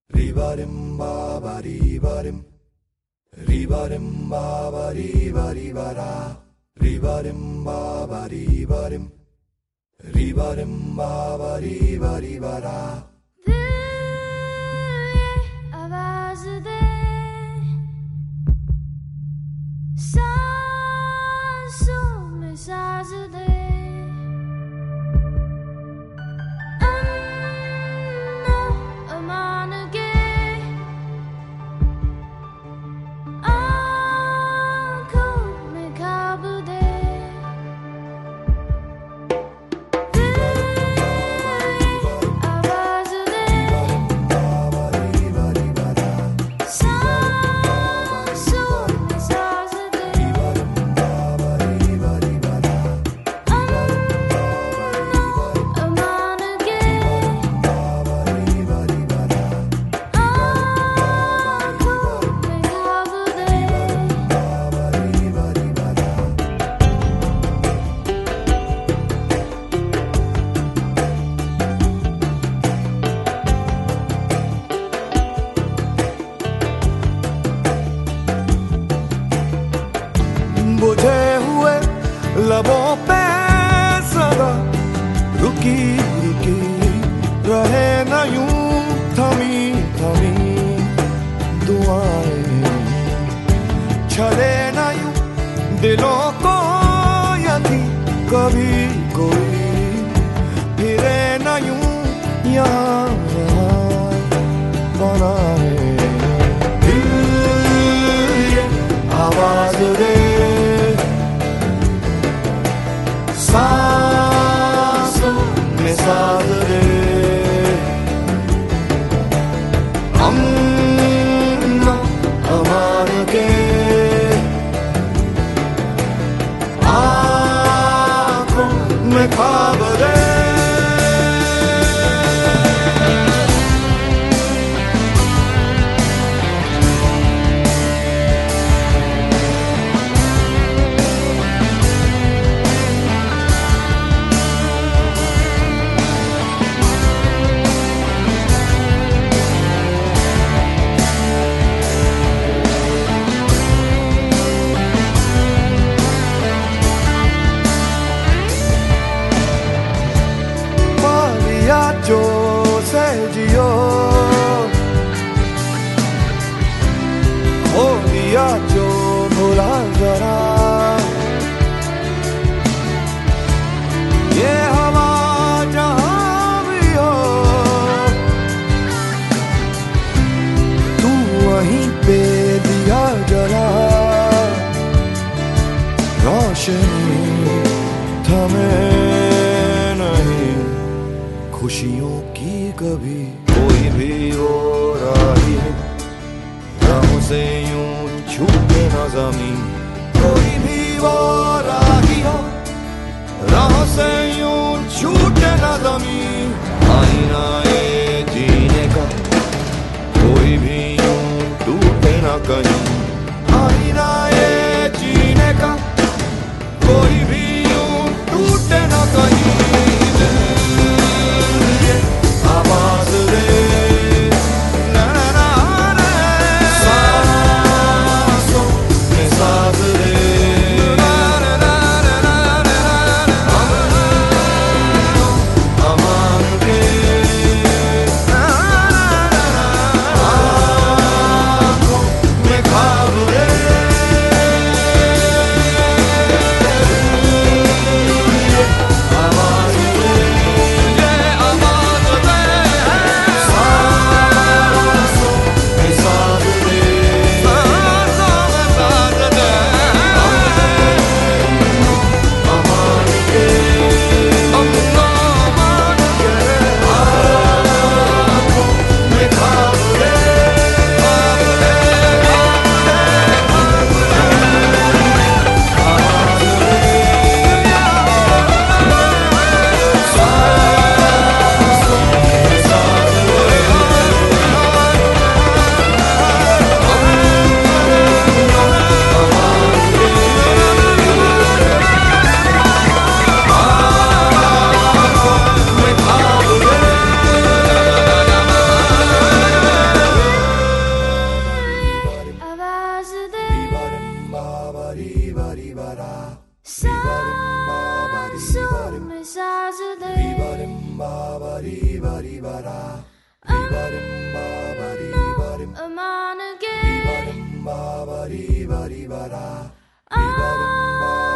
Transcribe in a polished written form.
Rivarim baba rivarim, rivarim baba rivarivara, rivarim baba rivarim, rivarim baba rivarivara. दिल ये आवाज दे, सांसों में साज दे, अमनो अमान के आँखों में ख्वाब दे। दिल ये आवाज दे, सांसों में साज दे, अमान के आँखों में ख्वाब दे। बुझे हुए लबों पे सदा रुकी रुकी रहे न यूं थमी थमी दुआएं, छले न यूं दिलों को यदि कभी कोई फिरे न यूं यहाँ यहाँ बनाए। दिल ये आवाज दे, सांसों में साज दे, अमन अमान के आँखों में ख्वाब दे। पालिया जो सहजियो, खो दिया जो भुला जरा, ये हवा जहाँ भी हो तू वहीं पे दिया जला, रोशनी थमे नहीं खुशियों की कभी। कोई भी वो राही है राहों से यूं छूटे न ज़मीं, कोई भी वो राही हो राहों से यूं छूटे न ज़मीं। आईना ये जीने का कोई भी यूं टूटे न कहीं, आईना ये जीने का कोई भी यूं टूटे न कहीं। आवाज दे, ना ना ना ना, सांसों में साज दे, ना ना ना ना ना ना, अमान के आँखों में खा Sou mensagem I'm on again